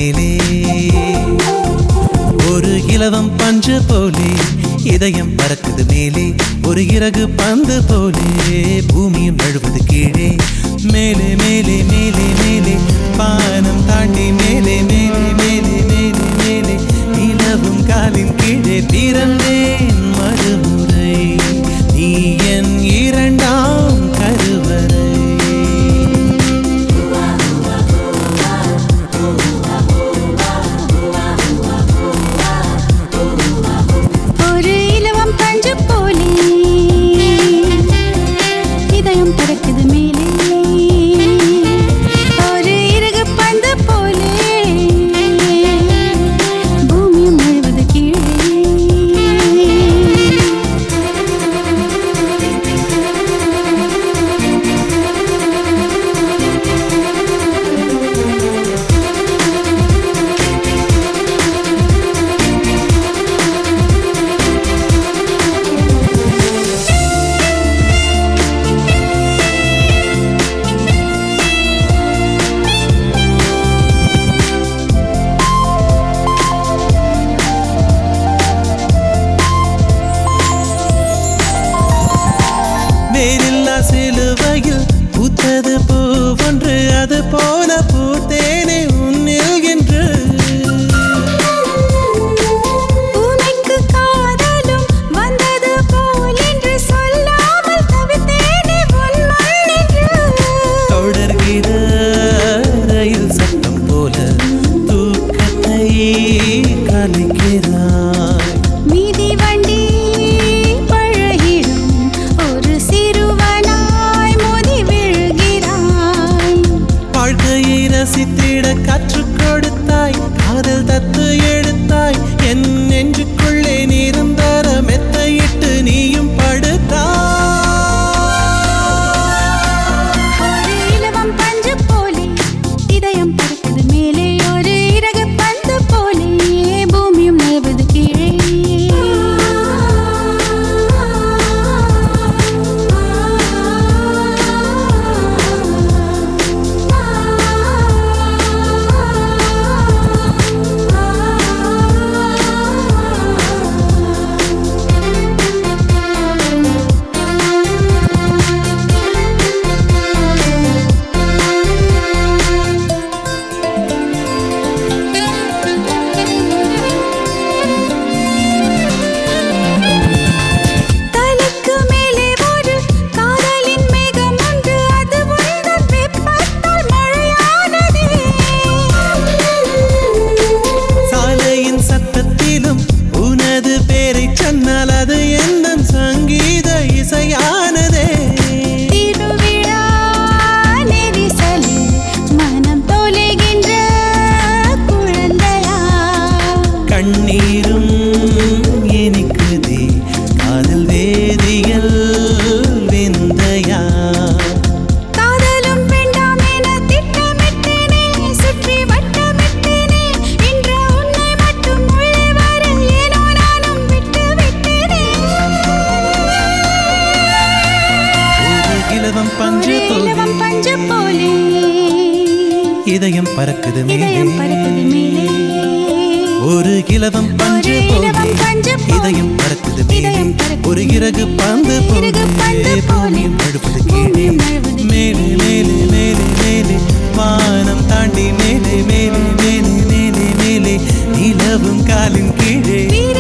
மேலே ஒரு இலவம் பஞ்சு போலே இதயம் பறக்குது மேலே ஒரு இறகு பந்து போலே பூமியும் நழுவது கீழே மேலே மேலே மேலே மேலே பானம் தாண்டி மேலே மேலே மேலே மேலே மேலே நிலவும் காலின் கீழே பிறந்தேன் மறுமுறை நீ என் இரண்டாம் கருவறை ஒரு இலவம் பஞ்சு போலே இதயம் பறக்குது மேலே ஒரு இறகு பந்து போலே பூமியும் நழுவது கீழே வேறில்லா சிலுவையில் பூத்தது பூவொன்று அது போல பூத்தேனே உன்னில் என்று பூமிக்கு காதலும் வந்தது போல் என்று சொல்லாமல் தவித்தேனே உன் மண்ணின்று தொடர்கிற ரயில் சத்தம் போல தூக்கத்தை கலைக்கிறாய் மீதி வண்டி பழகிடும் ஒரு சிறுவனாய் மோதி விழுகிறாய் வாழ்க்கையை ரசித்திட கற்றுக் கொடுத்தாய் காதல் தத்து எடுத்தாய் என் நெஞ்சுக்குள்ளே நிரந்தர மெத்தையிட்டு நீயும் படுத்தாய் ஒரு இலவம் பஞ்சு போலே இதயம் பறக்குது மேலே ஒரு இறகு பந்து போலே பூமியும் நழுவது கீழே தலைக்கு மேலே ஒரு காதலின் மேகம் உண்டு அது உந்தன் வெப்பத்தால் மழையானதே சாலையின் சத்தத்திலும் உனது பேரை சொன்னால் அது எந்த சங்கீத இசையானதே திருவிழா நெரிசலில் மனம் தொலைகின்ற குழந்தையா கண்ணீரும் இனிக்குதே காதல் வேதியல் விந்தையா காதலும் வேண்டாம் என திட்டமிட்டேனே சுற்றி வட்டமிட்டேனே இன்று உன்னை மட்டும் உள்ளே வர ஏனோ நானும் விட்டு விட்டேனே ஒரு இலவம் பஞ்சு போலே இலவம் பஞ்சு போலே இதயம் பறக்குது இதயம் மேலே பறக்குது மேலே ஒரு இலவம் பஞ்சு ஒரு போலே இலவம் பஞ்சு போலே இதயம் பறக்குது மேலே இதயம் பறக்குது ஒரு இறகு பந்து இறகு பந்து போலே போலே பூமியும் நழுவது கீழே பூமியும் நழுவது மேலே மேலே மேலே மேலே வானம் தாண்டி மேலே மேலே மேலே மேலே மேலே நிலவும் காலின் கீழே